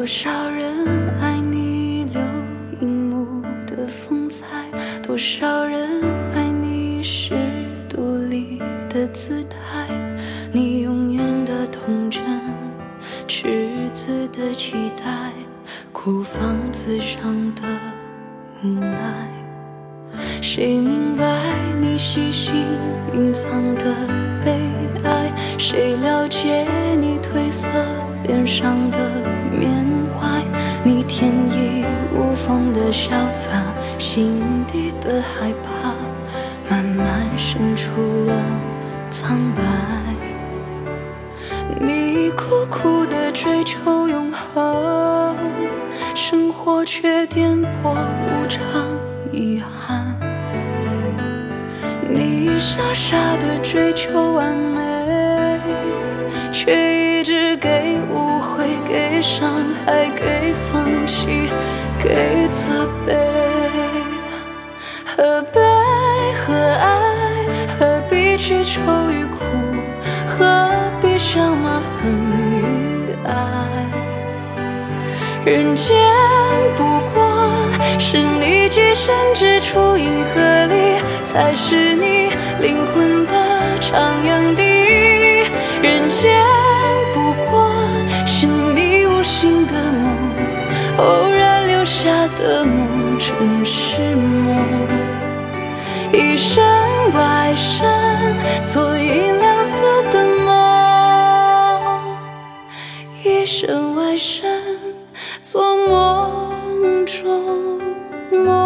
多少人爱你留荧幕的风采，多少人爱你是独立的姿态，你永远的童真，赤子的期待，哭房子上的无奈。谁明白你细心隐藏的悲哀？谁了解你褪色脸上的缅怀？你天衣无缝的潇洒，心底的害怕慢慢渗出了苍白。你苦苦的追求永恒，生活却颠簸无常遗憾。你傻傻的追求完美，却一直给误会，给伤害，给放弃，给责备。何悲何爱，何必去愁与苦，何必笑骂恨与爱？人间不过是你寄身之处，银河里才是你灵魂的徜徉地。人间不过是你无心的梦，偶然留下的梦，真是梦。一生外身，做银亮色的梦，一生外身，做梦中梦。